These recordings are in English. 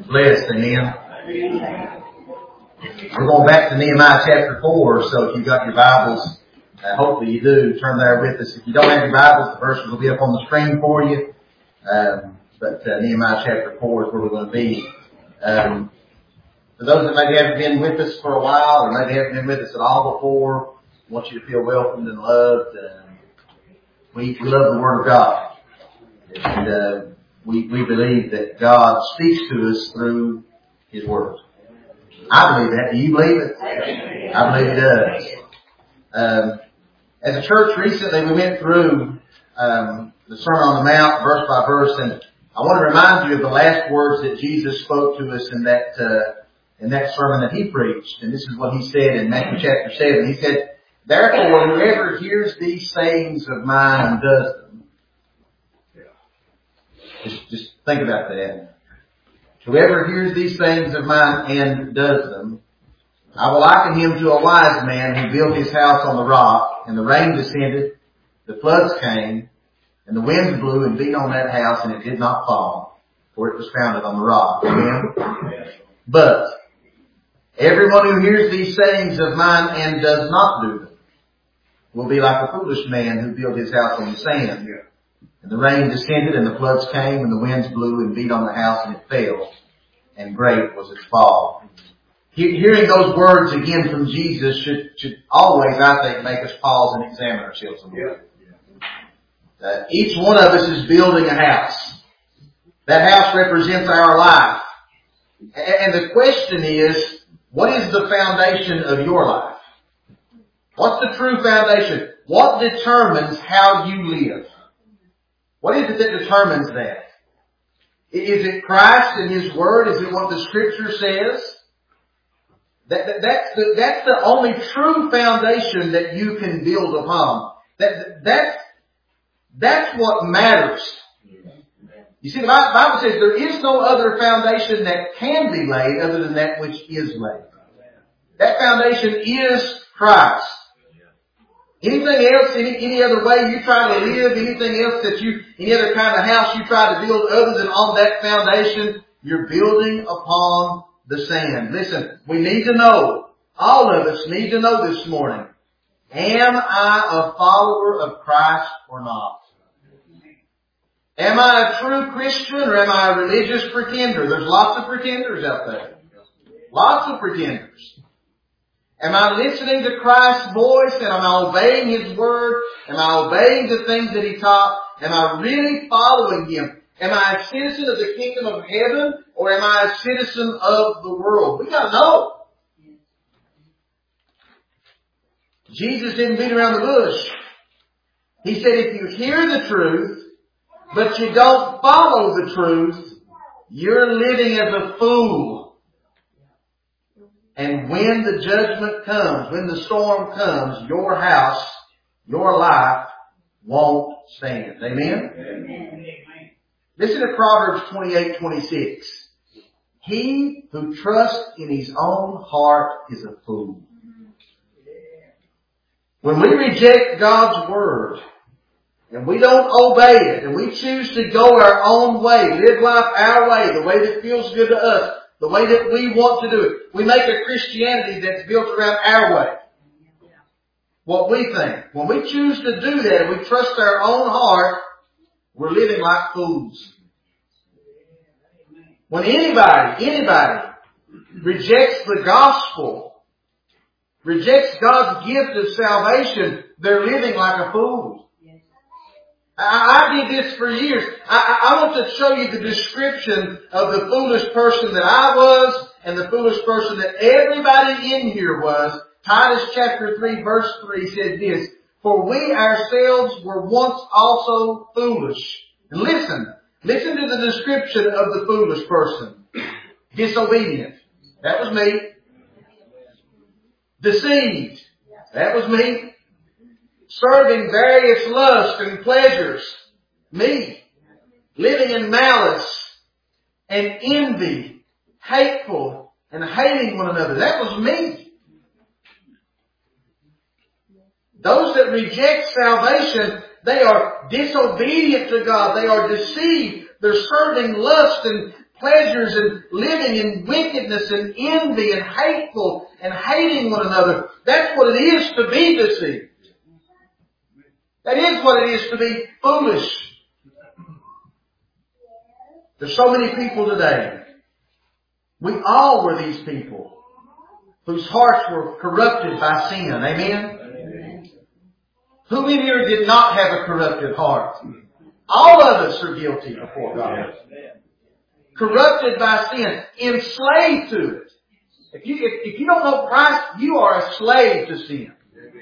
blessed. Amen. We're going back to Nehemiah chapter 4, so if you've got your Bibles, hopefully you do, turn there with us. If you don't have your Bibles, the verses will be up on the screen for you. But Nehemiah chapter 4 is where we're going to be. For those that maybe haven't been with us for a while, or maybe haven't been with us at all before, I want you to feel welcomed and loved. We love the Word of God. And we believe that God speaks to us through His Word. I believe that. Do you believe it? I believe He does. As a church recently, we went through the Sermon on the Mount verse by verse, and I want to remind you of the last words that Jesus spoke to us in that sermon that He preached. And this is what He said in Matthew chapter 7. He said, "Therefore, whoever hears these sayings of mine and does them," just think about that. "Whoever hears these sayings of mine and does them, I will liken him to a wise man who built his house on the rock, and the rain descended, the floods came, and the winds blew and beat on that house, and it did not fall, for it was founded on the rock." Amen? "But everyone who hears these sayings of mine and does not do them will be like a foolish man who built his house on the sand. And the rain descended, and the floods came, and the winds blew and beat on the house, and it fell, and great was its fall." Hearing those words again from Jesus should always, I think, make us pause and examine ourselves a little bit. Each one of us is building a house. That house represents our life. And the question is, what is the foundation of your life? What's the true foundation? What determines how you live? What is it that determines that? Is it Christ and His Word? Is it what the Scripture says? That's the only true foundation that you can build upon. That's what matters. You see, the Bible says there is no other foundation that can be laid other than that which is laid. That foundation is Christ. Anything else, any other way you try to live, anything else any other kind of house you try to build other than on that foundation, you're building upon the sand. Listen, we need to know, all of us need to know this morning, am I a follower of Christ or not? Am I a true Christian or am I a religious pretender? There's lots of pretenders out there. Lots of pretenders. Am I listening to Christ's voice and am I obeying His Word? Am I obeying the things that He taught? Am I really following Him? Am I a citizen of the kingdom of heaven or am I a citizen of the world? We gotta know. Jesus didn't beat around the bush. He said if you hear the truth, but you don't follow the truth, you're living as a fool. And when the judgment comes, when the storm comes, your house, your life won't stand. Amen? Amen. Listen to Proverbs 28:26. He who trusts in his own heart is a fool. When we reject God's Word, and we don't obey it, and we choose to go our own way, live life our way, the way that feels good to us, the way that we want to do it. We make a Christianity that's built around our way. What we think. When we choose to do that and we trust our own heart, we're living like fools. When anybody rejects the gospel, rejects God's gift of salvation, they're living like a fool. I did this for years. I want to show you the description of the foolish person that I was and the foolish person that everybody in here was. Titus chapter 3 verse 3 said this, "For we ourselves were once also foolish." And listen to the description of the foolish person. Disobedient. That was me. Deceived. That was me. Serving various lusts and pleasures. Me. Living in malice and envy. Hateful and hating one another. That was me. Those that reject salvation, they are disobedient to God. They are deceived. They're serving lust and pleasures and living in wickedness and envy and hateful and hating one another. That's what it is to be deceived. That is what it is to be foolish. There's so many people today. We all were these people whose hearts were corrupted by sin. Amen? Who in here did not have a corrupted heart? All of us are guilty before God. Corrupted by sin. Enslaved to it. If you don't know Christ, you are a slave to sin.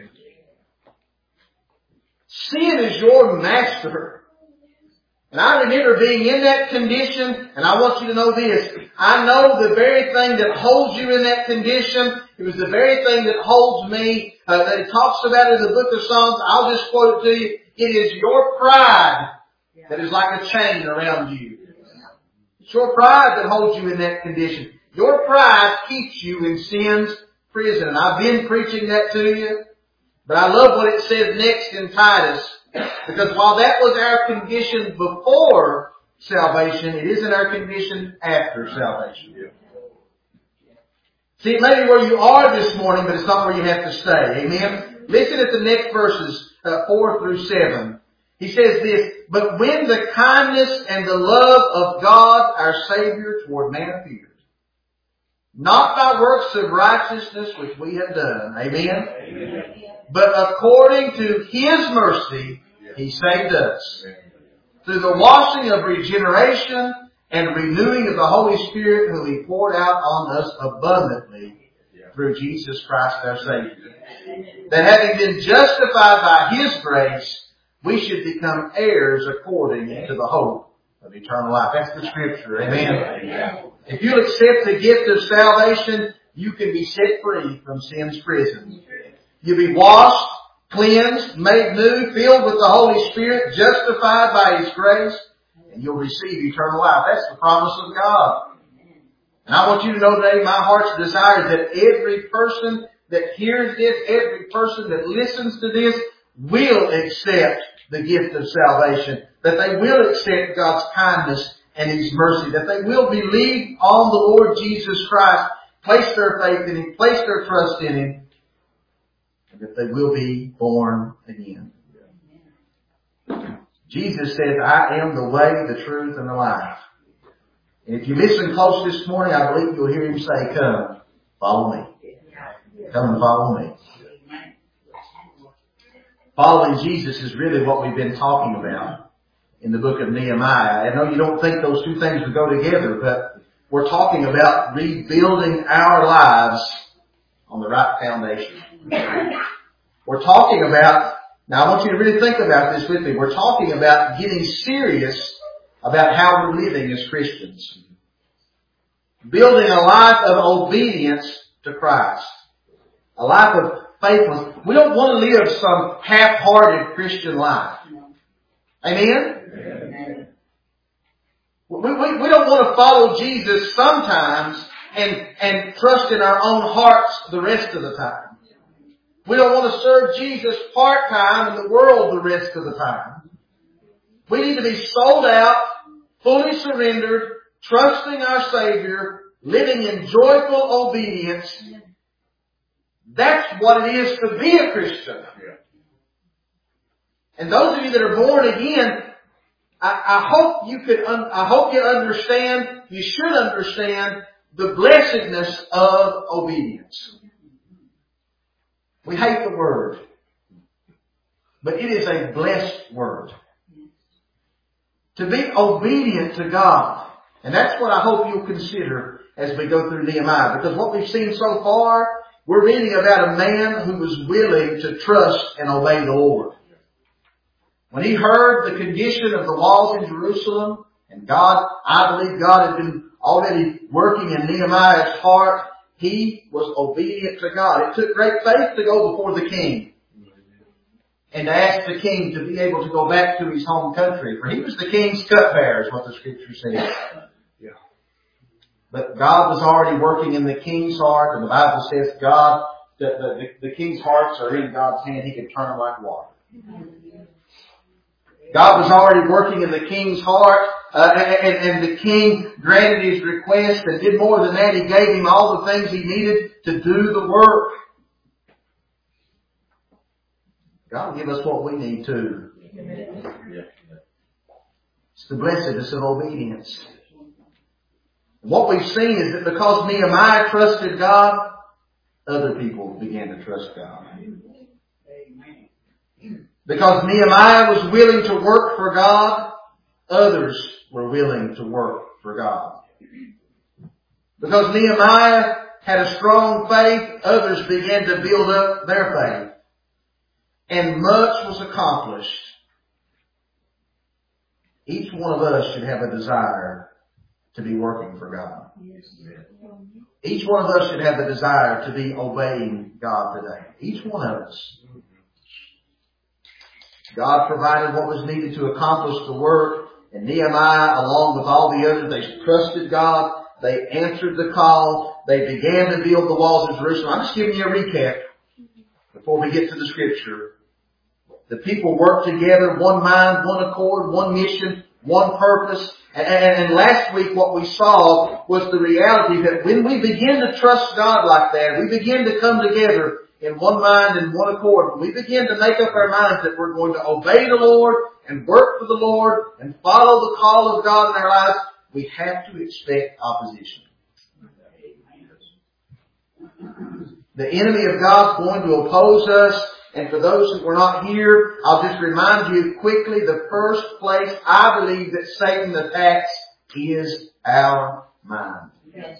Sin is your master. And I remember being in that condition, and I want you to know this. I know the very thing that holds you in that condition. It was the very thing that holds me. That it talks about in the book of Psalms. I'll just quote it to you. It is your pride that is like a chain around you. It's your pride that holds you in that condition. Your pride keeps you in sin's prison. And I've been preaching that to you. But I love what it says next in Titus. Because while that was our condition before salvation, it isn't our condition after salvation. See, it may be where you are this morning, but it's not where you have to stay. Amen? Listen at the next verses, 4 through 7. He says this, but when the kindness and the love of God, our Savior, toward man appeared, not by works of righteousness which we have done. Amen? Amen. But according to His mercy, He saved us. Through the washing of regeneration and renewing of the Holy Spirit, whom He poured out on us abundantly through Jesus Christ our Savior. That having been justified by His grace, we should become heirs according to the hope of eternal life. That's the Scripture. Amen. If you accept the gift of salvation, you can be set free from sin's prison. You'll be washed, cleansed, made new, filled with the Holy Spirit, justified by His grace, and you'll receive eternal life. That's the promise of God. And I want you to know today, my heart's desire is that every person that hears this, every person that listens to this, will accept the gift of salvation. That they will accept God's kindness and His mercy. That they will believe on the Lord Jesus Christ, place their faith in Him, place their trust in Him, and that they will be born again. Jesus says, I am the way, the truth, and the life. And if you listen close this morning, I believe you'll hear Him say, come, follow me. Come and follow me. Following Jesus is really what we've been talking about in the book of Nehemiah. I know you don't think those two things would go together, but we're talking about rebuilding our lives on the right foundation. We're talking about, now I want you to really think about this with me. We're talking about getting serious about how we're living as Christians. Building a life of obedience to Christ. A life of faithfulness. We don't want to live some half-hearted Christian life. Amen? Amen. We don't want to follow Jesus sometimes and trust in our own hearts the rest of the time. We don't want to serve Jesus part-time in the world the rest of the time. We need to be sold out, fully surrendered, trusting our Savior, living in joyful obedience. That's what it is to be a Christian. And those of you that are born again, I hope you understand, you should understand the blessedness of obedience. We hate the word, but it is a blessed word. To be obedient to God. And that's what I hope you'll consider as we go through Nehemiah. Because what we've seen so far, we're reading about a man who was willing to trust and obey the Lord. When he heard the condition of the walls in Jerusalem, and I believe God had been already working in Nehemiah's heart, he was obedient to God. It took great faith to go before the king and to ask the king to be able to go back to his home country. For he was the king's cupbearer, is what the Scripture says. But God was already working in the king's heart, and the Bible says the king's hearts are in God's hand. He can turn them like water. God was already working in the king's heart, and the king granted his request and did more than that. He gave him all the things he needed to do the work. God will give us what we need too. It's the blessedness of obedience. What we've seen is that because Nehemiah trusted God, other people began to trust God. Because Nehemiah was willing to work for God, others were willing to work for God. Because Nehemiah had a strong faith, others began to build up their faith. And much was accomplished. Each one of us should have a desire to be working for God. Each one of us should have the desire to be obeying God today. Each one of us. God provided what was needed to accomplish the work. And Nehemiah, along with all the others, they trusted God. They answered the call. They began to build the walls of Jerusalem. I'm just giving you a recap before we get to the scripture. The people worked together, one mind, one accord, one mission, one purpose. And last week what we saw was the reality that when we begin to trust God like that, we begin to come together in one mind and one accord. When we begin to make up our minds that we're going to obey the Lord and work for the Lord and follow the call of God in our lives, we have to expect opposition. The enemy of God is going to oppose us. And for those who were not here, I'll just remind you quickly, the first place I believe that Satan attacks is our mind.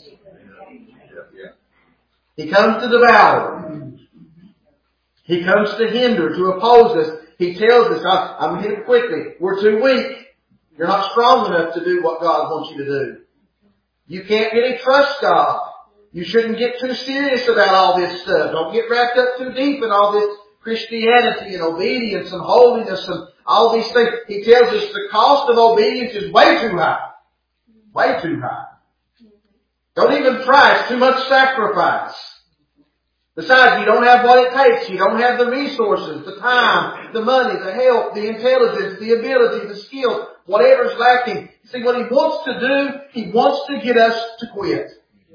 He comes to devour. He comes to hinder, to oppose us. He tells us, I'm going to hit it quickly, we're too weak. You're not strong enough to do what God wants you to do. You can't really trust God. You shouldn't get too serious about all this stuff. Don't get wrapped up too deep in all this Christianity and obedience and holiness and all these things. He tells us the cost of obedience is way too high. Way too high. Don't even try. It's too much sacrifice. Besides, you don't have what it takes. You don't have the resources, the time, the money, the help, the intelligence, the ability, the skill, whatever's lacking. See, what he wants to do, he wants to get us to quit.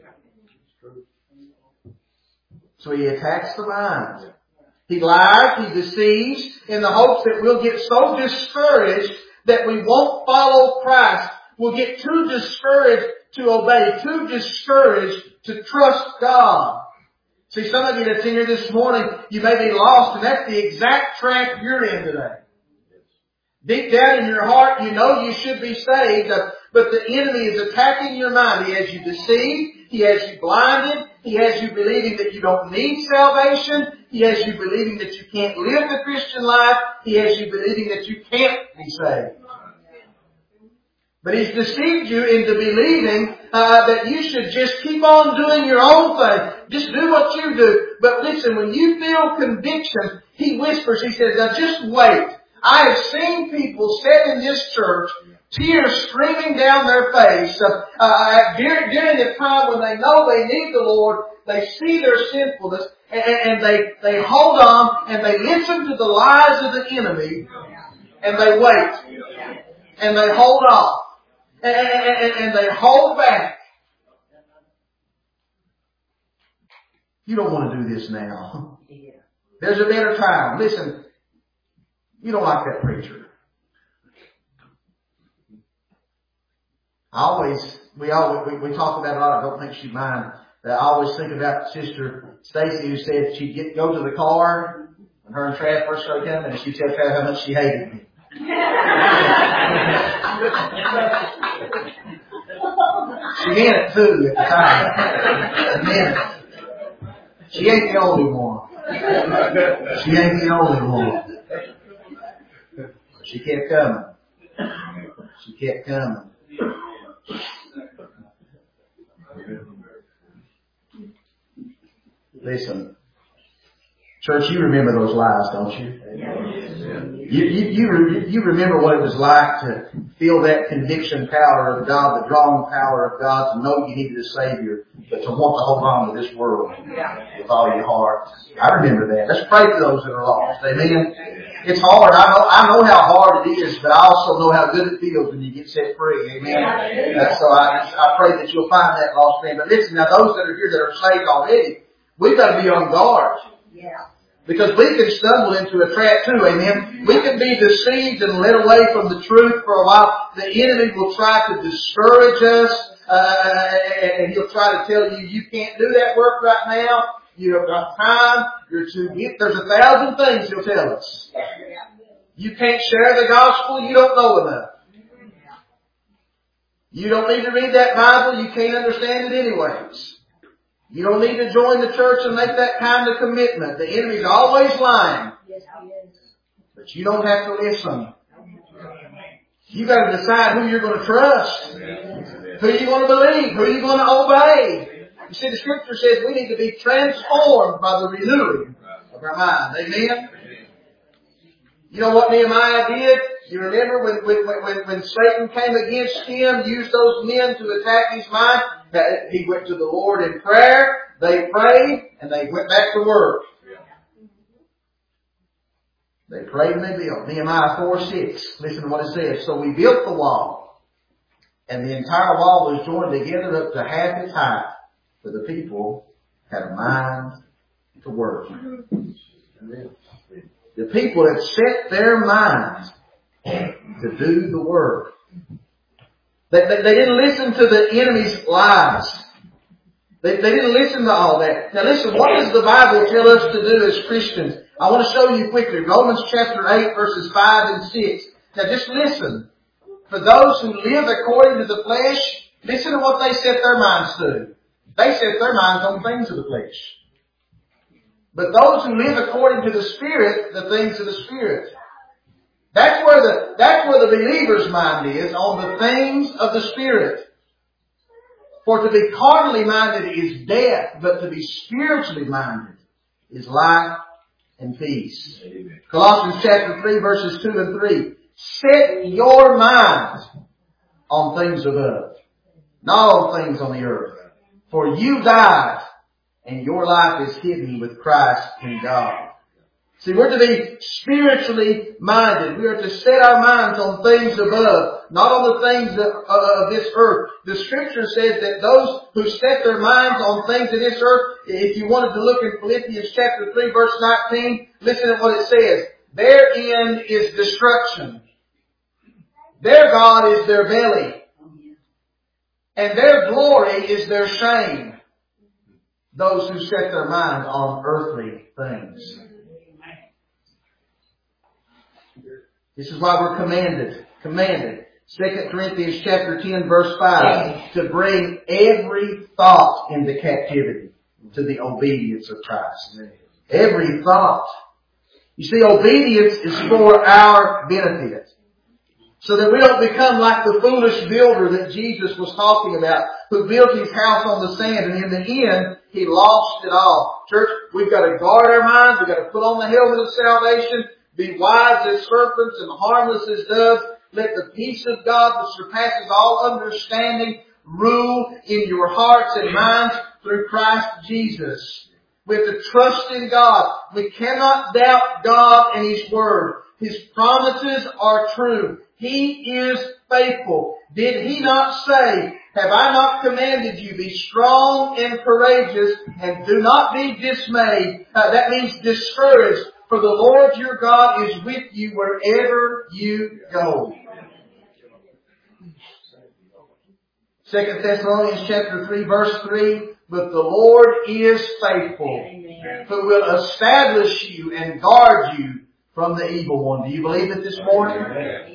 So he attacks the mind. He lies, he deceives in the hopes that we'll get so discouraged that we won't follow Christ. We'll get too discouraged to obey, too discouraged to trust God. See, some of you that's in here this morning, you may be lost, and that's the exact trap you're in today. Deep down in your heart, you know you should be saved, but the enemy is attacking your mind. He has you deceived. He has you blinded. He has you believing that you don't need salvation. He has you believing that you can't live the Christian life. He has you believing that you can't be saved. But he's deceived you into believing that you should just keep on doing your own thing. Just do what you do. But listen, when you feel conviction, he whispers, he says, now just wait. I have seen people sit in this church, tears streaming down their face, during a time when they know they need the Lord, they see their sinfulness, and they hold on, and they listen to the lies of the enemy, and they wait, and they hold off, and they hold back. You don't want to do this now. There's a better time. Listen, you don't like that preacher. We talk about it a lot. I don't think she'd mind. I always think about Sister Stacy, who said she'd go to the car when her and Trav first started coming, and she'd tell Trav how much she hated me. She meant it too at the time. She meant it. She ain't the only one. She ain't the only one. She kept coming. She kept coming. Listen, church, you remember those lies, don't you? You remember what it was like to feel that conviction power of God, the drawing power of God, to know you needed a Savior, but to want to hold on to this world with all your heart. I remember that. Let's pray for those that are lost. Amen. It's hard. I know how hard it is, but I also know how good it feels when you get set free. Amen. So I pray that you'll find that lost man. But listen, now those that are here that are saved already, we've got to be on guard. Because we can stumble into a trap too, amen. We can be deceived and led away from the truth for a while. The enemy will try to discourage us, and he'll try to tell you, you can't do that work right now. You don't got time. You're too deep. There's 1,000 things he'll tell us. You can't share the gospel. You don't know enough. You don't need to read that Bible. You can't understand it anyways. You don't need to join the church and make that kind of commitment. The enemy's always lying. But you don't have to listen. You got to decide who you're going to trust. Who you're going to believe. Who you're going to obey. You see, the Scripture says we need to be transformed by the renewing of our mind. Amen? You know what Nehemiah did? You remember when Satan came against him, used those men to attack his mind? He went to the Lord in prayer, they prayed, and they went back to work. They prayed and they built. Nehemiah 4:6. Listen to what it says. So we built the wall, and the entire wall was joined together up to half its height, for the people had a mind to work. The people had set their minds to do the work. They didn't listen to the enemy's lies. They didn't listen to all that. Now listen, what does the Bible tell us to do as Christians? I want to show you quickly. Romans chapter 8 verses 5 and 6. Now just listen. For those who live according to the flesh, listen to what they set their minds to. They set their minds on things of the flesh. But those who live according to the Spirit, the things of the Spirit. That's where the believer's mind is, on the things of the Spirit. For to be carnally minded is death, but to be spiritually minded is life and peace. Amen. Colossians chapter 3 verses 2 and 3. Set your mind on things above, not on things on the earth. For you died, and your life is hidden with Christ in God. See, we're to be spiritually minded. We are to set our minds on things above, not on the things of this earth. The Scripture says that those who set their minds on things of this earth, if you wanted to look in Philippians chapter 3 verse 19, listen to what it says. Their end is destruction. Their God is their belly. And their glory is their shame. Those who set their minds on earthly things. This is why we're commanded. 2 Corinthians chapter 10 verse 5. To bring every thought into captivity to the obedience of Christ. Every thought. You see, obedience is for our benefit. So that we don't become like the foolish builder that Jesus was talking about, who built his house on the sand, and in the end, he lost it all. Church, we've got to guard our minds. We've got to put on the helmet of salvation. Be wise as serpents and harmless as doves. Let the peace of God, which surpasses all understanding, rule in your hearts and minds through Christ Jesus. We have to trust in God. We cannot doubt God and His Word. His promises are true. He is faithful. Did He not say, have I not commanded you, be strong and courageous, and do not be dismayed? That means discouraged. For the Lord your God is with you wherever you go. 2 Thessalonians chapter 3 verse 3. But the Lord is faithful, who will establish you and guard you from the evil one. Do you believe it this morning? Amen.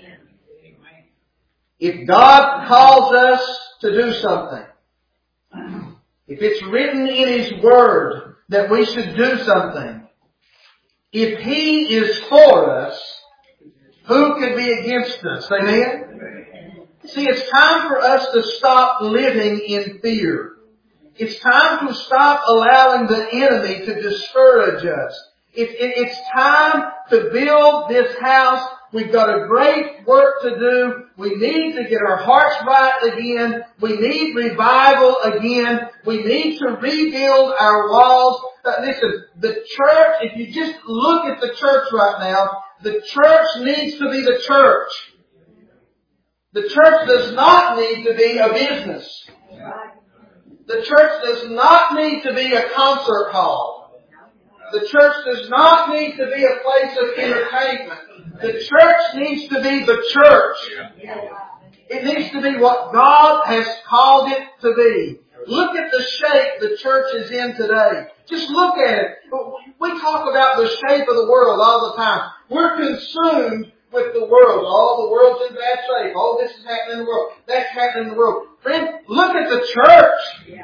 If God calls us to do something, if it's written in His Word that we should do something, if He is for us, who could be against us? Amen? See, it's time for us to stop living in fear. It's time to stop allowing the enemy to discourage us. It's time to build this house. We've got a great work to do. We need to get our hearts right again. We need revival again. We need to rebuild our walls. Listen, the church, if you just look at the church right now, the church needs to be the church. The church does not need to be a business. The church does not need to be a concert hall. The church does not need to be a place of entertainment. The church needs to be the church. It needs to be what God has called it to be. Look at the shape the church is in today. Just look at it. We talk about the shape of the world all the time. We're consumed with the world. Oh, the world's in bad shape. Oh, this is happening in the world. That's happening in the world. Friend, look at the church.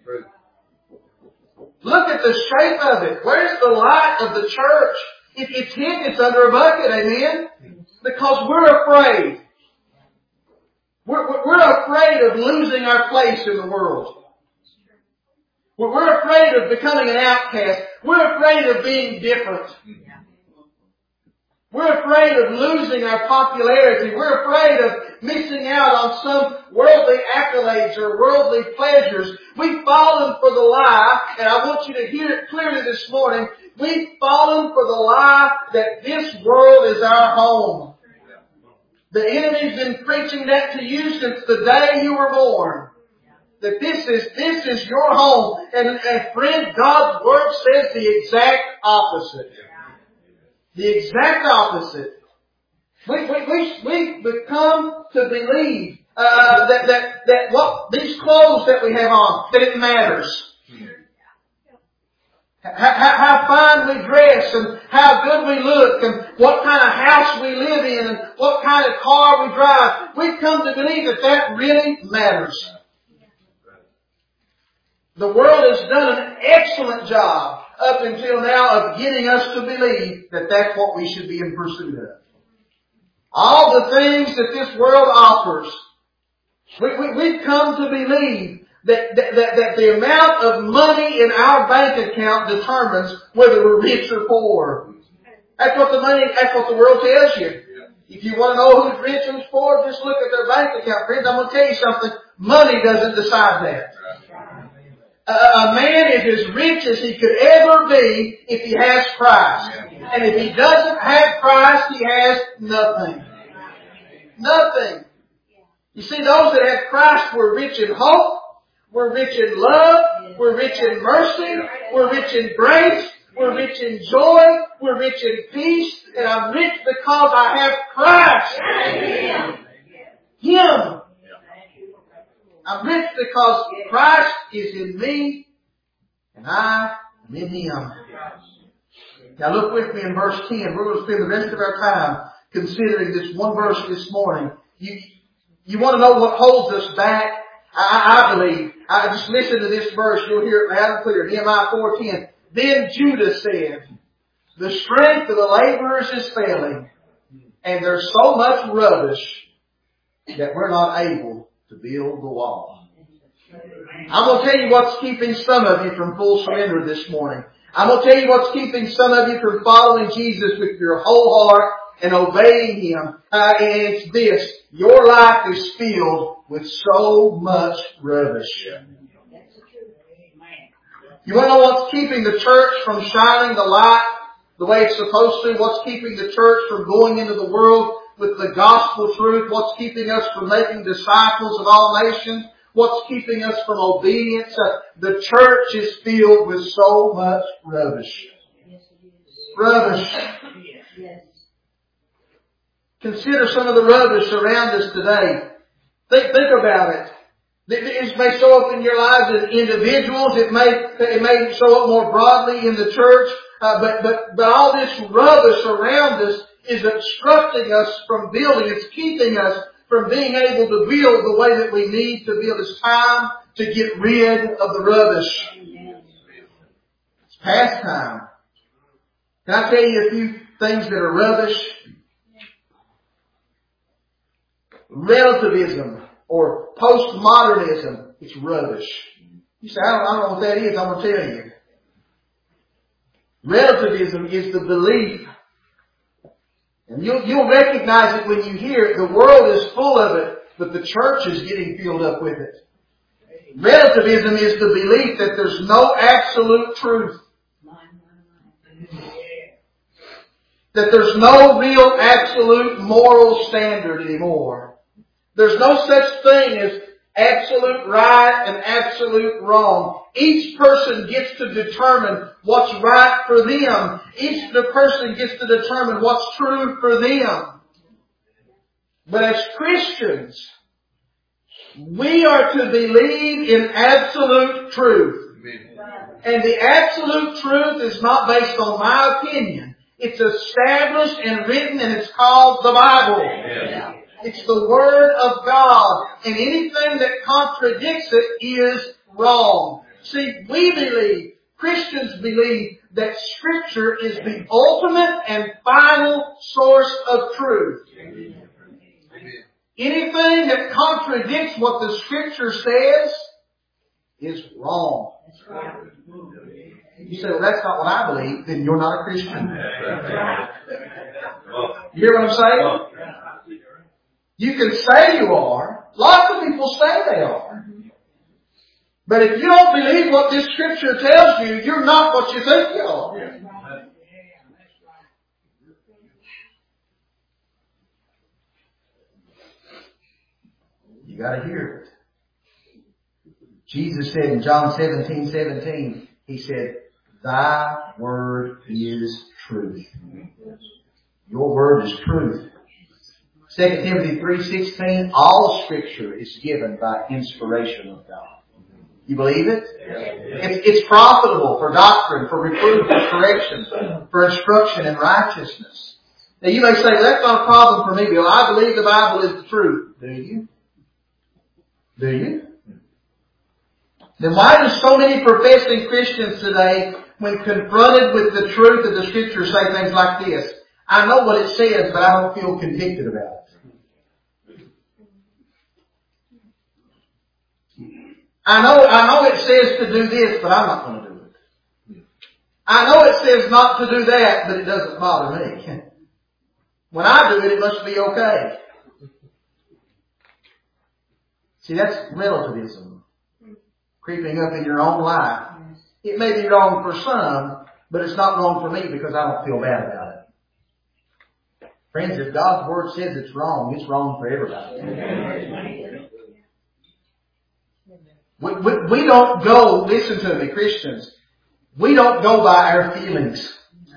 Look at the shape of it. Where's the light of the church? If it's hidden, it's under a bucket, amen? Because we're afraid. We're afraid of losing our place in the world. We're afraid of becoming an outcast. We're afraid of being different. We're afraid of losing our popularity. We're afraid of missing out on some worldly accolades or worldly pleasures. We've fallen for the lie, and I want you to hear it clearly this morning. We've fallen for the lie that this world is our home. The enemy's been preaching that to you since the day you were born. That this is your home. And friend, God's Word says the exact opposite. The exact opposite. We've become to believe that what these clothes that we have on, that it matters. How fine we dress and how good we look and what kind of house we live in and what kind of car we drive. We've come to believe that really matters. The world has done an excellent job up until now of getting us to believe that that's what we should be in pursuit of. All the things that this world offers, we've come to believe that the amount of money in our bank account determines whether we're rich or poor. That's what the world tells you. If you want to know who's rich and who's poor, just look at their bank account. Friends, I'm going to tell you something. Money doesn't decide that. A man is as rich as he could ever be if he has Christ. And if he doesn't have Christ, he has nothing. Nothing. You see, those that have Christ were rich in hope, we're rich in love, we're rich in mercy, we're rich in grace, we're rich in joy, we're rich in peace, and I'm rich because I have Christ. Him. I'm rich because Christ is in me and I am in Him. Now look with me in verse 10. We're going to spend the rest of our time considering this one verse this morning. You want to know what holds us back? I believe. Just listen to this verse. You'll hear it loud and clear. Nehemiah 4:10. Then Judah said, the strength of the laborers is failing, and there's so much rubbish that we're not able to build the wall. I'm going to tell you what's keeping some of you from full surrender this morning. I'm going to tell you what's keeping some of you from following Jesus with your whole heart and obeying Him. And it's this. Your life is filled with so much rubbish. You want to know what's keeping the church from shining the light the way it's supposed to? What's keeping the church from going into the world with the gospel truth? What's keeping us from making disciples of all nations? What's keeping us from obedience? The church is filled with so much rubbish. Rubbish. Consider some of the rubbish around us today. Think about it. It may show up in your lives as individuals. It may show up more broadly in the church. But all this rubbish around us is obstructing us from building. It's keeping us from being able to build the way that we need to build. It's time to get rid of the rubbish. It's past time. Can I tell you a few things that are rubbish? Relativism or postmodernism. It's rubbish. You say, I don't know what that is. I'm going to tell you. Relativism is the belief, and you'll recognize it when you hear it. The world is full of it, but the church is getting filled up with it. Relativism is the belief that there's no absolute truth. That there's no real absolute moral standard anymore. There's no such thing as absolute right and absolute wrong. Each person gets to determine what's right for them. Each person gets to determine what's true for them. But as Christians, we are to believe in absolute truth. And the absolute truth is not based on my opinion. It's established and written, and it's called the Bible. It's the Word of God. And anything that contradicts it is wrong. See, Christians believe that Scripture is the ultimate and final source of truth. Anything that contradicts what the Scripture says is wrong. You say, well, that's not what I believe, then you're not a Christian. You hear what I'm saying? You can say you are. Lots of people say they are. But if you don't believe what this Scripture tells you, you're not what you think you are. You got to hear it. Jesus said in John 17:17, He said, Thy word is truth. Your word is truth. 2 Timothy 3:16, all Scripture is given by inspiration of God. You believe it? It's profitable for doctrine, for reproof, for correction, for instruction in righteousness. Now you may say, well, that's not a problem for me, Bill. I believe the Bible is the truth. Do you? Do you? Then why do so many professing Christians today, when confronted with the truth of the Scripture, say things like this? I know what it says, but I don't feel convicted about it. I know it says to do this, but I'm not going to do it. I know it says not to do that, but it doesn't bother me. When I do it, it must be okay. See, that's relativism creeping up in your own life. It may be wrong for some, but it's not wrong for me because I don't feel bad about it. Friends, if God's Word says it's wrong for everybody. We don't go, listen to me, Christians, we don't go by our feelings.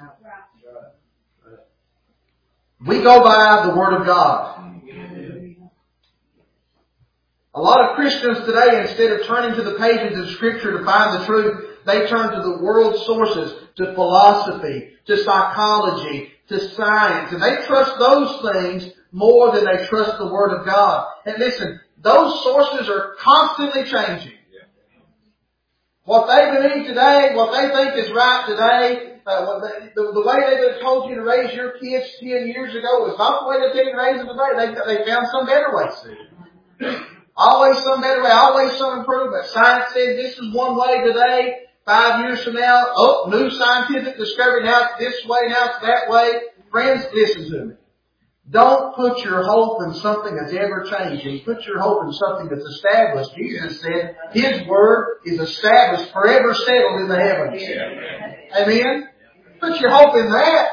We go by the Word of God. A lot of Christians today, instead of turning to the pages of Scripture to find the truth, they turn to the world's sources, to philosophy, to psychology, to science. And they trust those things more than they trust the Word of God. And listen, those sources are constantly changing. What they believe today, what they think is right today, the way they told you to raise your kids 10 years ago is not the way they tell you to raise them today. They found some better ways to do it. Always some better way, always some improvement. Science says this is one way today. 5 years from now, new scientific discovery. Now it's this way, now it's that way. Friends, listen to me. Don't put your hope in something that's ever changing. Put your hope in something that's established. Jesus said His Word is established, forever settled in the heavens. Amen? Put your hope in that.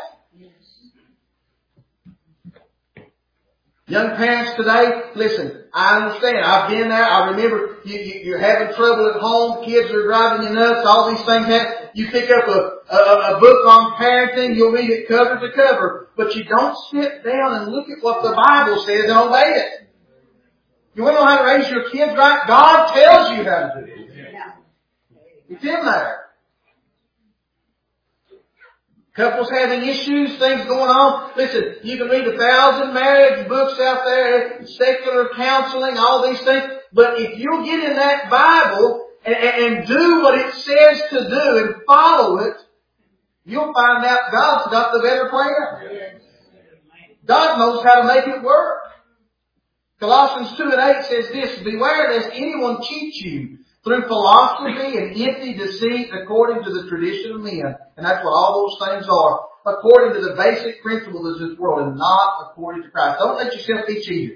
Young parents today, listen, I understand. I've been there. I remember you're having trouble at home. Kids are driving you nuts. All these things happen. You pick up a book on parenting. You'll read it cover to cover. But you don't sit down and look at what the Bible says and obey it. You want to know how to raise your kids right? God tells you how to do it. It's in there. Couples having issues, things going on. Listen, you can read 1,000 marriage books out there, secular counseling, all these things. But if you'll get in that Bible and do what it says to do and follow it, you'll find out God's got the better plan. God knows how to make it work. Colossians 2:8 says this, Beware lest anyone cheat you through philosophy and empty deceit according to the tradition of men. And that's what all those things are. According to the basic principles of this world and not according to Christ. Don't let yourself be cheated.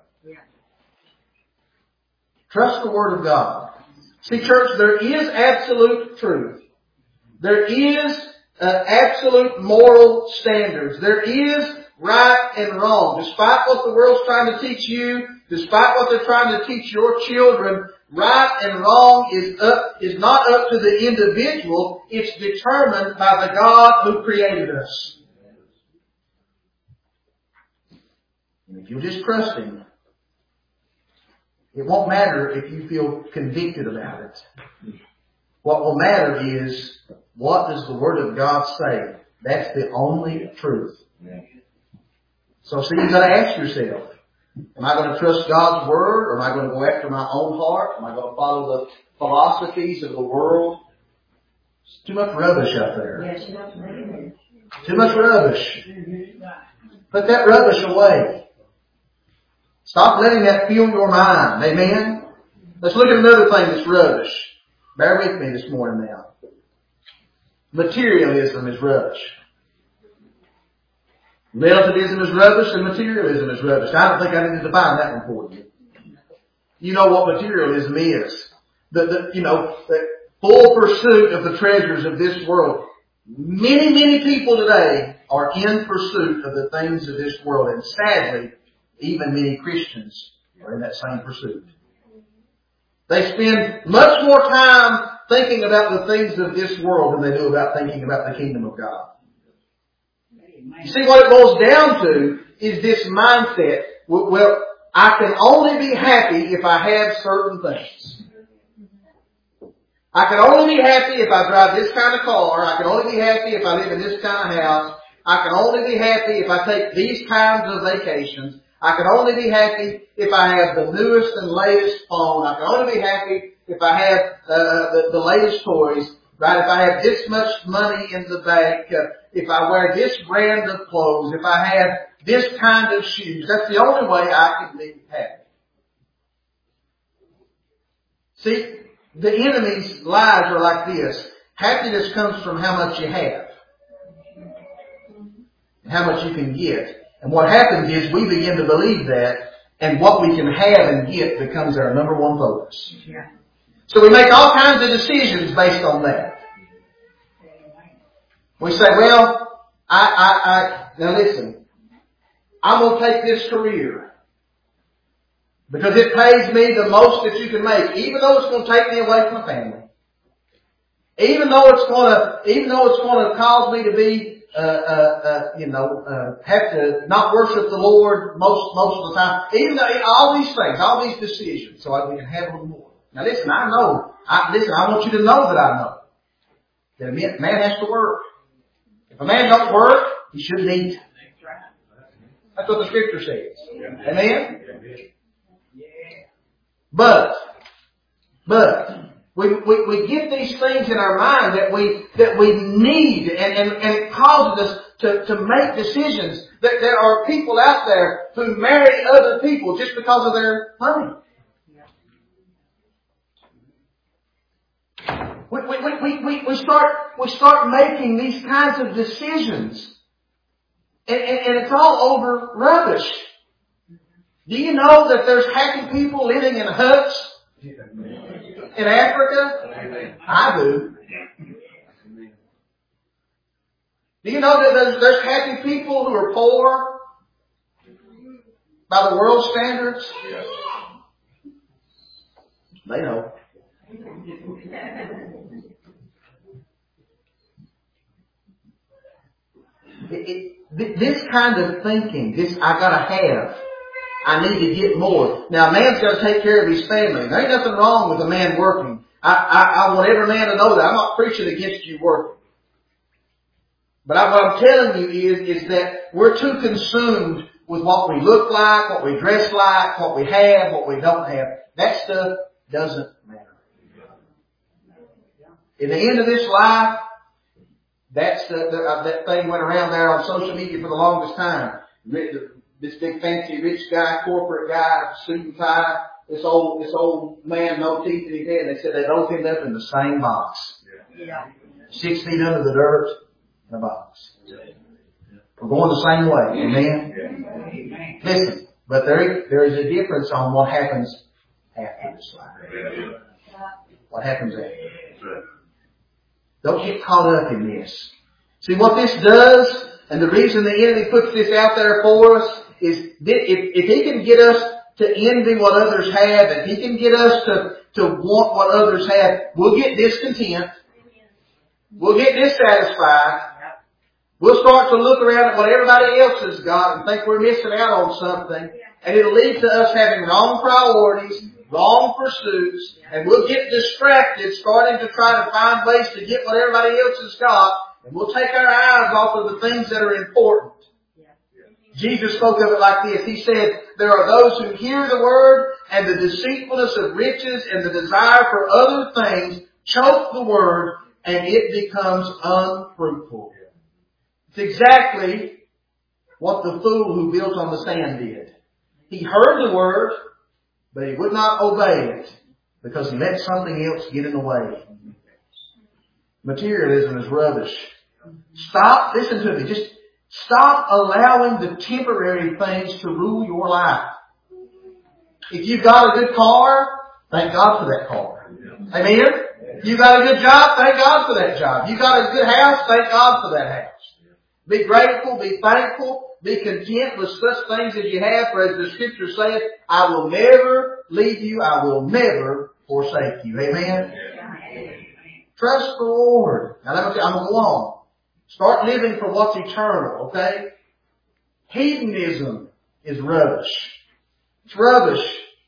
Trust the Word of God. See, church, there is absolute truth. There is absolute moral standards. There is right and wrong. Despite what the world's trying to teach you, despite what they're trying to teach your children, right and wrong is not up to the individual. It's determined by the God who created us. And if you'll just trust Him, it won't matter if you feel convicted about it. What will matter is, what does the Word of God say? That's the only truth. So see, you've got to ask yourself, am I going to trust God's Word, or am I going to go after my own heart? Am I going to follow the philosophies of the world? There's too much rubbish out there. Too much rubbish. Put that rubbish away. Stop letting that fill your mind. Amen? Let's look at another thing that's rubbish. Bear with me this morning now. Materialism is rubbish. Relativism is rubbish and materialism is rubbish. I don't think I need to define that one for you. You know what materialism is. The full pursuit of the treasures of this world. Many people today are in pursuit of the things of this world. And sadly, even many Christians are in that same pursuit. They spend much more time thinking about the things of this world than they do about thinking about the kingdom of God. You see, what it boils down to is this mindset. Well, I can only be happy if I have certain things. I can only be happy if I drive this kind of car. I can only be happy if I live in this kind of house. I can only be happy if I take these kinds of vacations. I can only be happy if I have the newest and latest phone. I can only be happy if I have the latest toys. Right? If I have this much money in the bank, if I wear this brand of clothes, if I have this kind of shoes, that's the only way I can be happy. See, the enemy's lies are like this. Happiness comes from how much you have. And how much you can get. And what happens is we begin to believe that, and what we can have and get becomes our number one focus. So we make all kinds of decisions based on that. We say, well, now listen, I'm going to take this career because it pays me the most that you can make, even though it's going to take me away from my family. Even though it's going to cause me to be have to not worship the Lord most of the time. Even though all these things, all these decisions, so we can have a little more. Now listen, I want you to know that I know that a man has to work. If a man don't work, he shouldn't eat. That's what the Scripture says. Amen? But we get these things in our mind that we need, and it causes us to make decisions. That there are people out there who marry other people just because of their money. We start making these kinds of decisions, and it's all over rubbish. Do you know that there's happy people living in huts in Africa? I do. Do you know that there's happy people who are poor by the world standards? They know. This kind of thinking, this I gotta have, I need to get more. Now, a man's got to take care of his family. There ain't nothing wrong with a man working. I want every man to know that. I'm not preaching against you working. But what I'm telling you is that we're too consumed with what we look like, what we dress like, what we have, what we don't have. That stuff doesn't matter. In the end of this life, that thing went around there on social media for the longest time. This big fancy rich guy, corporate guy, suit and tie, this old man, no teeth in his head. They said they'd opened him up in the same box. Yeah. 6 feet under the dirt in a box. We're going the same way. Amen? Listen, but there is a difference on what happens after this life. What happens after. Don't get caught up in this. See what this does, and the reason the enemy puts this out there for us, is if he can get us to envy what others have, if he can get us to want what others have, we'll get discontent. We'll get dissatisfied. We'll start to look around at what everybody else has got and think we're missing out on something. And it'll lead to us having wrong priorities, wrong pursuits, and we'll get distracted starting to try to find ways to get what everybody else has got, and we'll take our eyes off of the things that are important. Jesus spoke of it like this. He said, there are those who hear the word, and the deceitfulness of riches and the desire for other things choke the word, and it becomes unfruitful. It's exactly what the fool who built on the sand did. He heard the word, but he would not obey it because he let something else get in the way. Materialism is rubbish. Stop, listen to me, just stop allowing the temporary things to rule your life. If you've got a good car, thank God for that car. Amen? You've got a good job, thank God for that job. You've got a good house, thank God for that house. Be grateful, be thankful, be content with such things as you have, for as the scripture saith, I will never leave you, I will never forsake you. Amen? Trust the Lord. Now I'm going to go on. Start living for what's eternal, okay? Hedonism is rubbish. It's rubbish.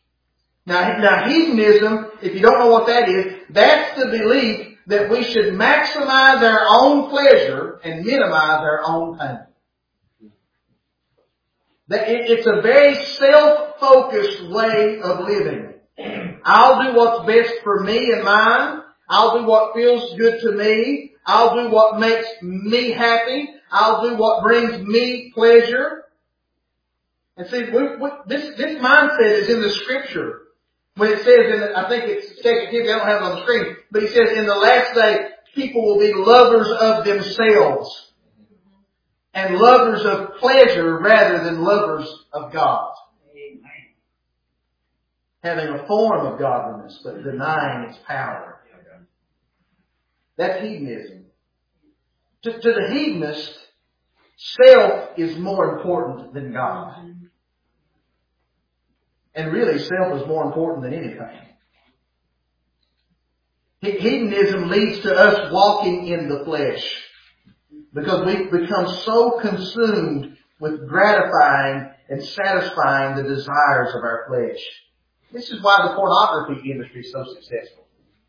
Now hedonism, if you don't know what that is, that's the belief that we should maximize our own pleasure and minimize our own pain. It's a very self-focused way of living. I'll do what's best for me and mine. I'll do what feels good to me. I'll do what makes me happy. I'll do what brings me pleasure. And see, this mindset is in the Scripture. When it says, I think it's 2 Timothy, I don't have it on the screen, but he says, in the last day, people will be lovers of themselves and lovers of pleasure rather than lovers of God. Amen. Having a form of godliness, but denying its power. That's hedonism. To the hedonist, self is more important than God. And really, self is more important than anything. Hedonism leads to us walking in the flesh because we've become so consumed with gratifying and satisfying the desires of our flesh. This is why the pornography industry is so successful.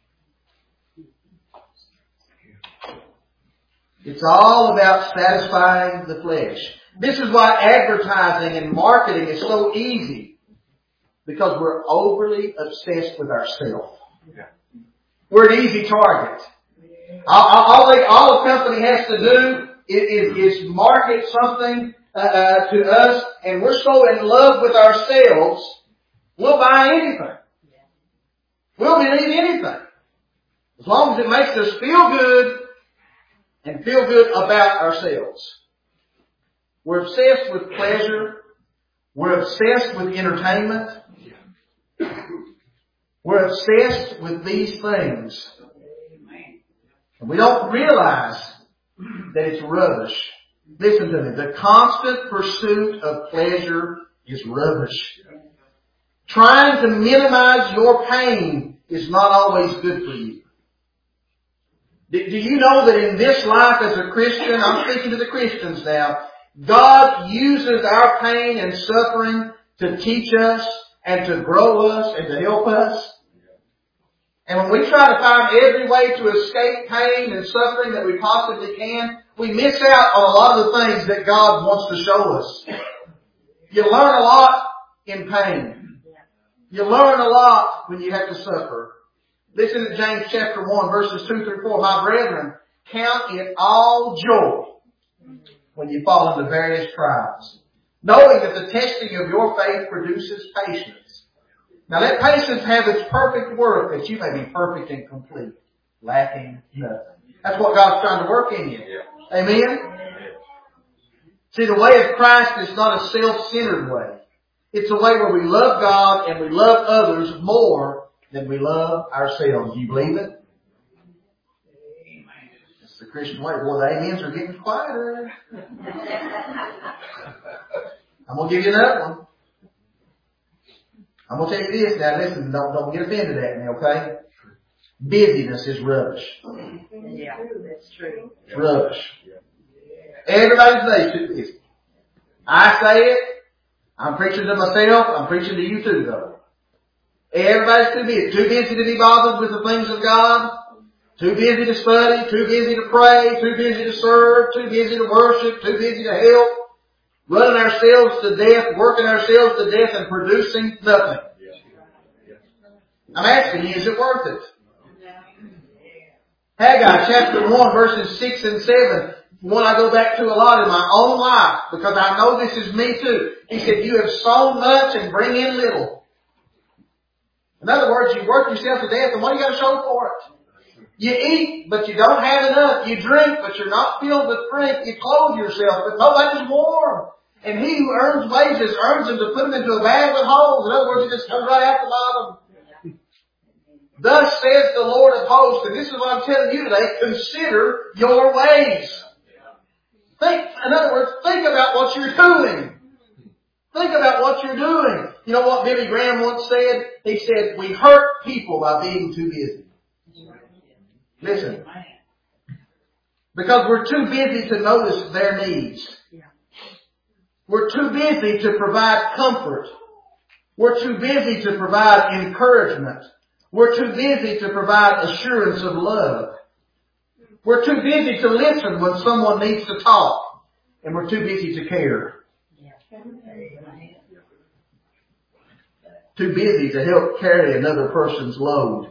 It's all about satisfying the flesh. This is why advertising and marketing is so easy. Because we're overly obsessed with ourselves. We're an easy target. All a company has to do is market something to us, and we're so in love with ourselves, we'll buy anything. We'll believe anything. As long as it makes us feel good and feel good about ourselves. We're obsessed with pleasure. We're obsessed with entertainment. We're obsessed with these things. And we don't realize that it's rubbish. Listen to me. The constant pursuit of pleasure is rubbish. Trying to minimize your pain is not always good for you. Do you know that in this life as a Christian, I'm speaking to the Christians now, God uses our pain and suffering to teach us and to grow us and to help us. And when we try to find every way to escape pain and suffering that we possibly can, we miss out on a lot of the things that God wants to show us. You learn a lot in pain. You learn a lot when you have to suffer. Listen to James chapter 1 verses 2 through 4. My brethren, count it all joy when you fall into various trials, knowing that the testing of your faith produces patience. Now let patience have its perfect work, that you may be perfect and complete, lacking nothing. That's what God's trying to work in you. Amen? See, the way of Christ is not a self-centered way. It's a way where we love God and we love others more than we love ourselves. Do you believe it? It's the Christian way. Boy, the amens are getting quieter. I'm going to give you another one. I'm going to tell you this now. Listen, don't get offended at me, okay? Busyness is rubbish. Yeah, that's true. It's rubbish. Everybody today's too busy. I say it. I'm preaching to myself. I'm preaching to you too, though. Everybody's too busy. Too busy to be bothered with the things of God. Too busy to study. Too busy to pray. Too busy to serve. Too busy to worship. Too busy to help. Running ourselves to death. Working ourselves to death and producing nothing. I'm asking you, is it worth it? Haggai chapter 1 verses 6 and 7. One I go back to a lot in my own life because I know this is me too. He said, you have sown much and bring in little. In other words, you work yourself to death and what do you got to show for it? You eat, but you don't have enough. You drink, but you're not filled with drink. You clothe yourself, but nobody's warm. And he who earns wages earns them to put them into a bag with holes. In other words, it just comes right out the bottom. Thus says the Lord of hosts, and this is what I'm telling you today, consider your ways. In other words, think about what you're doing. Think about what you're doing. You know what Billy Graham once said? He said, we hurt people by being too busy. Listen. Because we're too busy to notice their needs. We're too busy to provide comfort. We're too busy to provide encouragement. We're too busy to provide assurance of love. We're too busy to listen when someone needs to talk. And we're too busy to care. Too busy to help carry another person's load.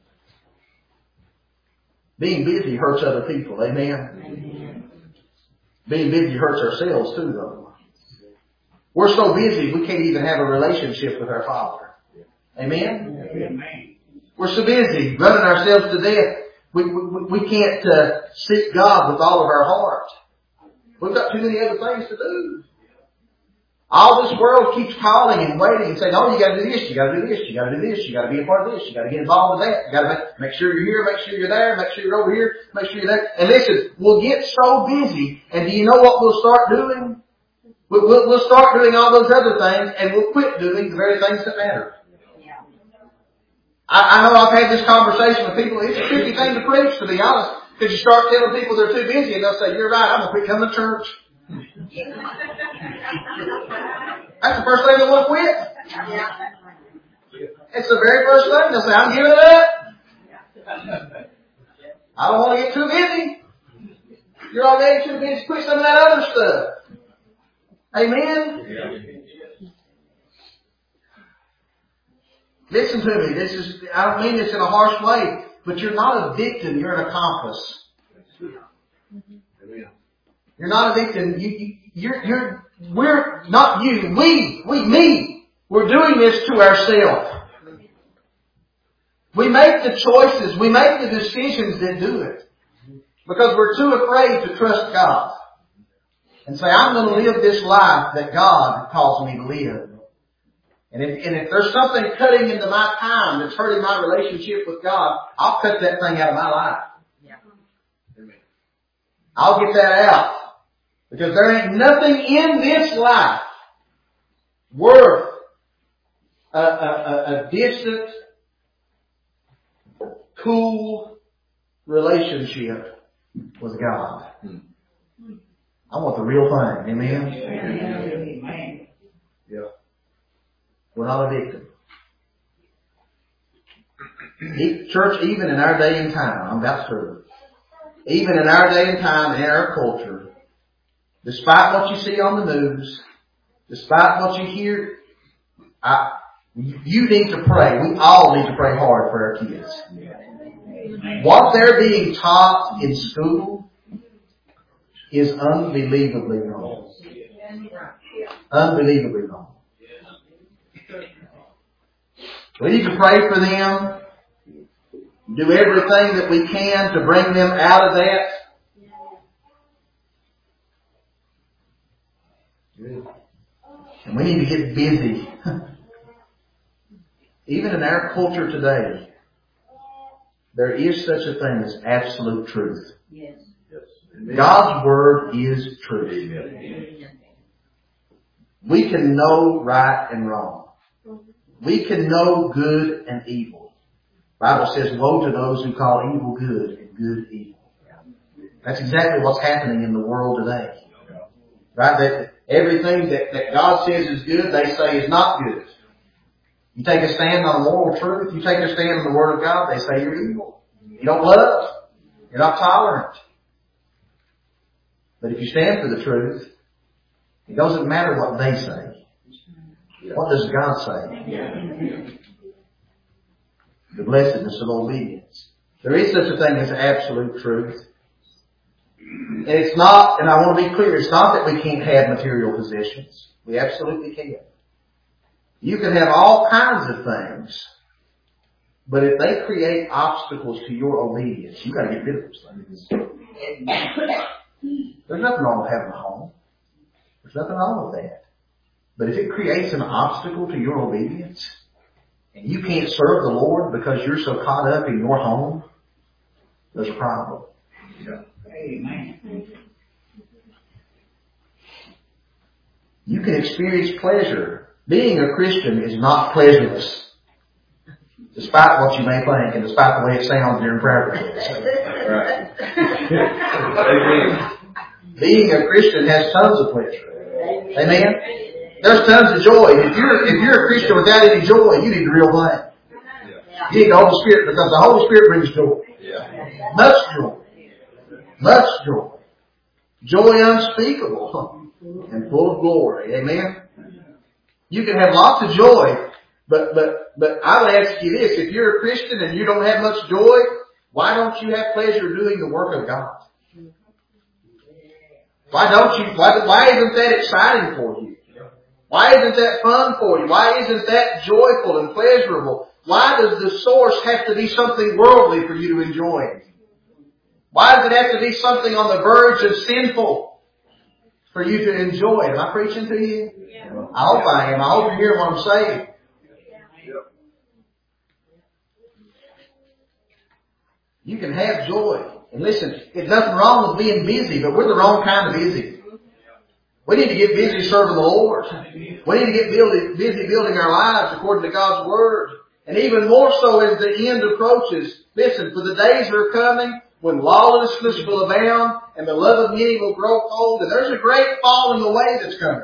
Being busy hurts other people. Amen? Being busy hurts ourselves too, though. We're so busy we can't even have a relationship with our Father. Amen? We're so busy running ourselves to death. We can't seek God with all of our heart. We've got too many other things to do. All this world keeps calling and waiting and saying, oh, you got to do this, you got to do this, you got to do this, you got to be a part of this, you got to get involved with that, you got to make sure you're here, make sure you're there, make sure you're over here, make sure you're there. And listen, we'll get so busy, and do you know what we'll start doing? We'll start doing all those other things, and we'll quit doing the very things that matter. I know I've had this conversation with people. It's a tricky thing to preach, to be honest, because you start telling people they're too busy, and they'll say, you're right, I'm going to quit coming to church. That's the first thing they want to quit. It's the very first thing. They'll say, I'm giving it up. I don't want to get too busy. You're already too busy. Quit some of that other stuff. Amen? Listen to me. I don't mean this in a harsh way, but you're not a victim. You're an accomplice. You're not a victim. We're not you. Me. We're doing this to ourselves. We make the choices. We make the decisions that do it. Because we're too afraid to trust God. And say, I'm going to live this life that God calls me to live. And if there's something cutting into my time that's hurting my relationship with God, I'll cut that thing out of my life. I'll get that out. Because there ain't nothing in this life worth a distant, cool relationship with God. I want the real thing. Amen? Amen. Yeah. We're not a victim. Church, even in our day and time, that's true. Even in our day and time, in our culture, despite what you see on the news, despite what you hear, you need to pray. We all need to pray hard for our kids. What they're being taught in school is unbelievably wrong. Unbelievably wrong. We need to pray for them. Do everything that we can to bring them out of that. And we need to get busy. Even in our culture today, there is such a thing as absolute truth. Yes. God's Word is truth. We can know right and wrong. We can know good and evil. The Bible says, woe to those who call evil good and good evil. That's exactly what's happening in the world today. Right? That everything that God says is good, they say is not good. You take a stand on moral truth, you take a stand on the Word of God, they say you're evil. You don't love. You're not tolerant. But if you stand for the truth, it doesn't matter what they say. What does God say? The blessedness of obedience. There is such a thing as absolute truth. And it's not, and I want to be clear, it's not that we can't have material possessions. We absolutely can. You can have all kinds of things. But if they create obstacles to your obedience, you've got to get rid of those things. There's nothing wrong with having a home. There's nothing wrong with that. But if it creates an obstacle to your obedience, and you can't serve the Lord because you're so caught up in your home, there's a problem. Yeah. Amen. You can experience pleasure. Being a Christian is not pleasureless. Despite what you may think and despite the way it sounds during prayer prayers. Right. Being a Christian has tons of pleasure. Amen? There's tons of joy. If you're a Christian without any joy, you need the real thing. You need the Holy Spirit because the Holy Spirit brings joy. Much joy. Much joy. Joy unspeakable and full of glory. Amen? You can have lots of joy, but I would ask you this. If you're a Christian and you don't have much joy, why don't you have pleasure doing the work of God? Why isn't that exciting for you? Why isn't that fun for you? Why isn't that joyful and pleasurable? Why does the source have to be something worldly for you to enjoy it? Why does it have to be something on the verge of sinful for you to enjoy it? Am I preaching to you? Yeah. I hope I am. I hope you're hearing what I'm saying. You can have joy. And listen, there's nothing wrong with being busy, but we're the wrong kind of busy. We need to get busy serving the Lord. We need to get busy building our lives according to God's Word. And even more so as the end approaches. Listen, for the days are coming when lawlessness will abound and the love of many will grow cold. And there's a great falling away that's coming.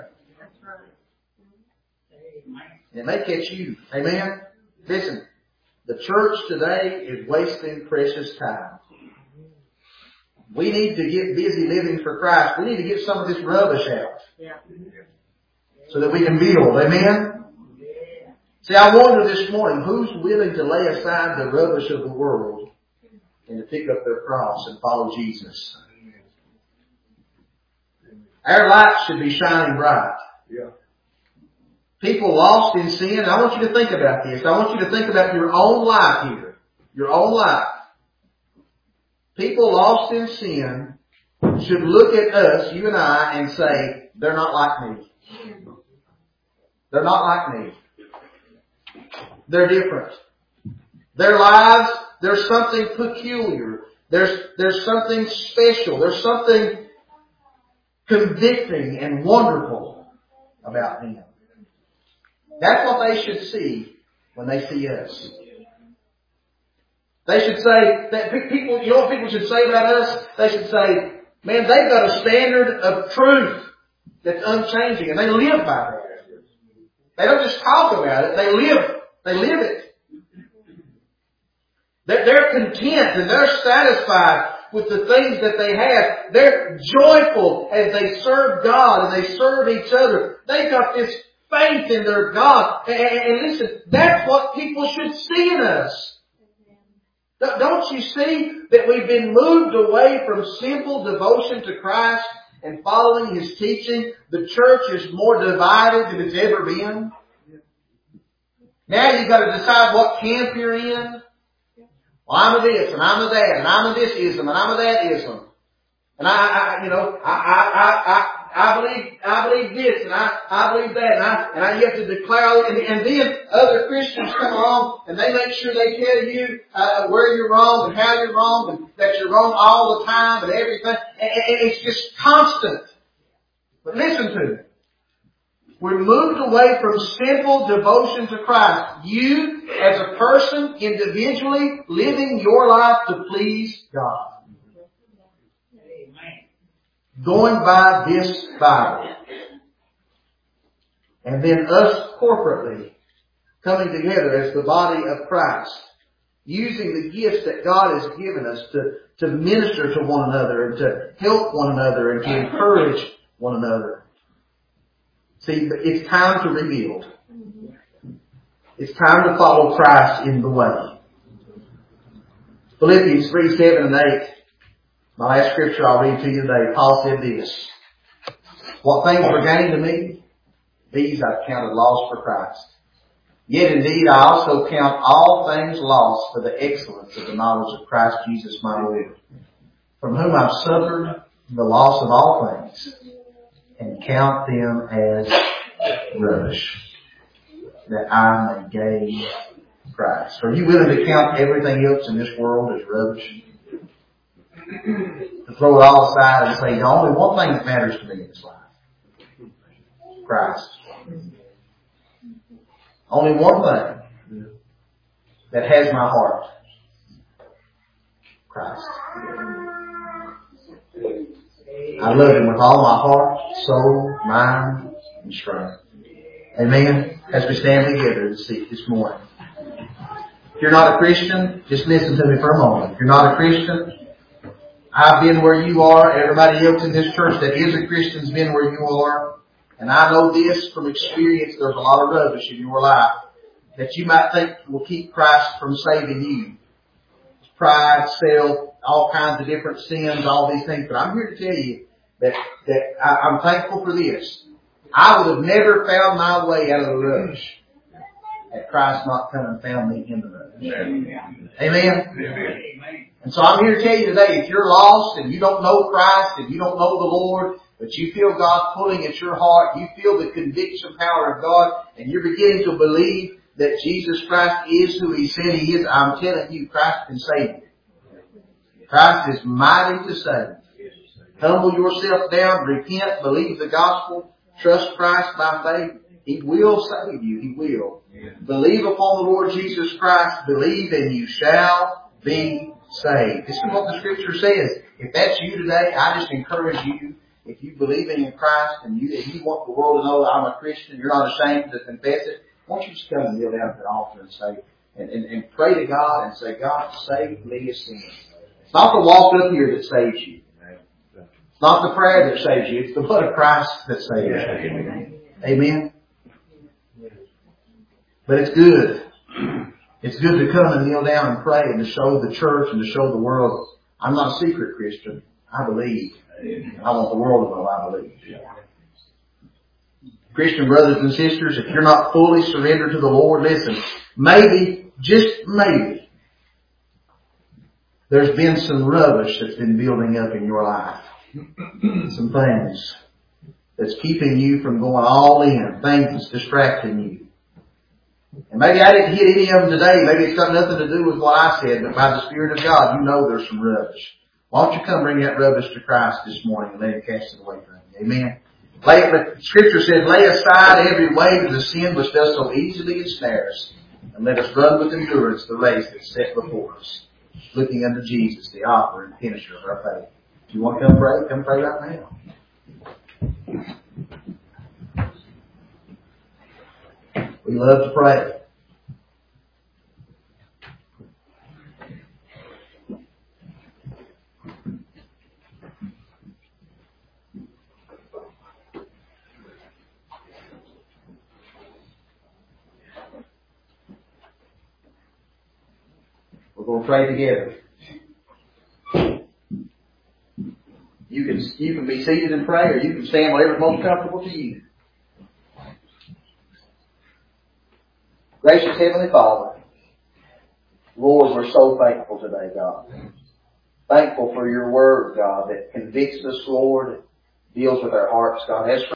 And it may catch you. Amen? Listen, the church today is wasting precious time. We need to get busy living for Christ. We need to get some of this rubbish out. So that we can build. Amen? See, I wonder this morning, who's willing to lay aside the rubbish of the world and to pick up their cross and follow Jesus? Our lights should be shining bright. People lost in sin. I want you to think about this. I want you to think about your own life here. Your own life. People lost in sin should look at us, you and I, and say, they're not like me. They're not like me. They're different. Their lives, there's something peculiar. There's something special. There's something convicting and wonderful about them. That's what they should see when they see us. They should say that people, you know what people should say about us? They should say, man, they've got a standard of truth that's unchanging, and they live by that. They don't just talk about it, they live it. They're content and they're satisfied with the things that they have. They're joyful as they serve God and they serve each other. They've got this faith in their God. And listen, that's what people should see in us. Don't you see that we've been moved away from simple devotion to Christ and following His teaching? The church is more divided than it's ever been. Now you've got to decide what camp you're in. Well, I'm a this, and I'm a that, and I'm a this-ism, and I'm a that-ism. And I believe this, and I believe that, and you have to declare, and then other Christians come along, and they make sure they tell you, where you're wrong, and how you're wrong, and that you're wrong all the time, and everything. And it's just constant. But listen to me. We're moved away from simple devotion to Christ. You, as a person, individually, living your life to please God. Going by this Bible. And then us corporately coming together as the body of Christ. Using the gifts that God has given us to minister to one another and to help one another and to encourage one another. See, it's time to rebuild. It's time to follow Christ in the way. Philippians 3, 7 and 8. My last scripture I'll read to you today. Paul said this. What things were gained to me, these I've counted loss for Christ. Yet indeed I also count all things lost for the excellence of the knowledge of Christ Jesus my Lord, from whom I've suffered the loss of all things, and count them as rubbish, that I may gain Christ. Are you willing to count everything else in this world as rubbish? To throw it all aside and say, the only one thing that matters to me in this life, Christ. Only one thing that has my heart, Christ. I love Him with all my heart, soul, mind, and strength. Amen. As we stand together this morning. If you're not a Christian, just listen to me for a moment. If you're not a Christian, I've been where you are. Everybody else in this church that is a Christian has been where you are. And I know this from experience. There's a lot of rubbish in your life that you might think will keep Christ from saving you. Pride, self, all kinds of different sins, all these things. But I'm here to tell you that I'm thankful for this. I would have never found my way out of the rubbish had Christ not come and found me in the rubbish. Amen. Amen. And so I'm here to tell you today, if you're lost and you don't know Christ and you don't know the Lord, but you feel God pulling at your heart, you feel the conviction power of God, and you're beginning to believe that Jesus Christ is who He said He is, I'm telling you, Christ can save you. Christ is mighty to save. Humble yourself down, repent, believe the gospel, trust Christ by faith. He will save you. He will. Believe upon the Lord Jesus Christ, believe and you shall be saved. This is what the Scripture says. If that's you today, I just encourage you, if you believe in Christ and you want the world to know that I'm a Christian, you're not ashamed to confess it, why don't you just come and kneel down at the altar and say, and pray to God and say, God, save me a sinner. It's not the walk up here that saves you. It's not the prayer that saves you. It's the blood of Christ that saves you. Amen. But it's good. It's good to come and kneel down and pray and to show the church and to show the world, I'm not a secret Christian. I believe. I want the world to know I believe. Christian brothers and sisters, if you're not fully surrendered to the Lord, listen, maybe, just maybe, there's been some rubbish that's been building up in your life. Some things that's keeping you from going all in. Things that's distracting you. And maybe I didn't hit any of them today. Maybe it's got nothing to do with what I said, but by the Spirit of God, you know there's some rubbish. Why don't you come bring that rubbish to Christ this morning and let Him cast it away from you? Amen. Scripture says, lay aside every weight of the sin which does so easily ensnare us, and let us run with endurance the race that's set before us, looking unto Jesus, the author and finisher of our faith. If you want to come pray right now. We love to pray. We're going to pray together. You can be seated and pray, or you can stand whatever's most comfortable to you. Gracious Heavenly Father, Lord, we're so thankful today, God. Thankful for your word, God, that convicts us, Lord, deals with our hearts, God. As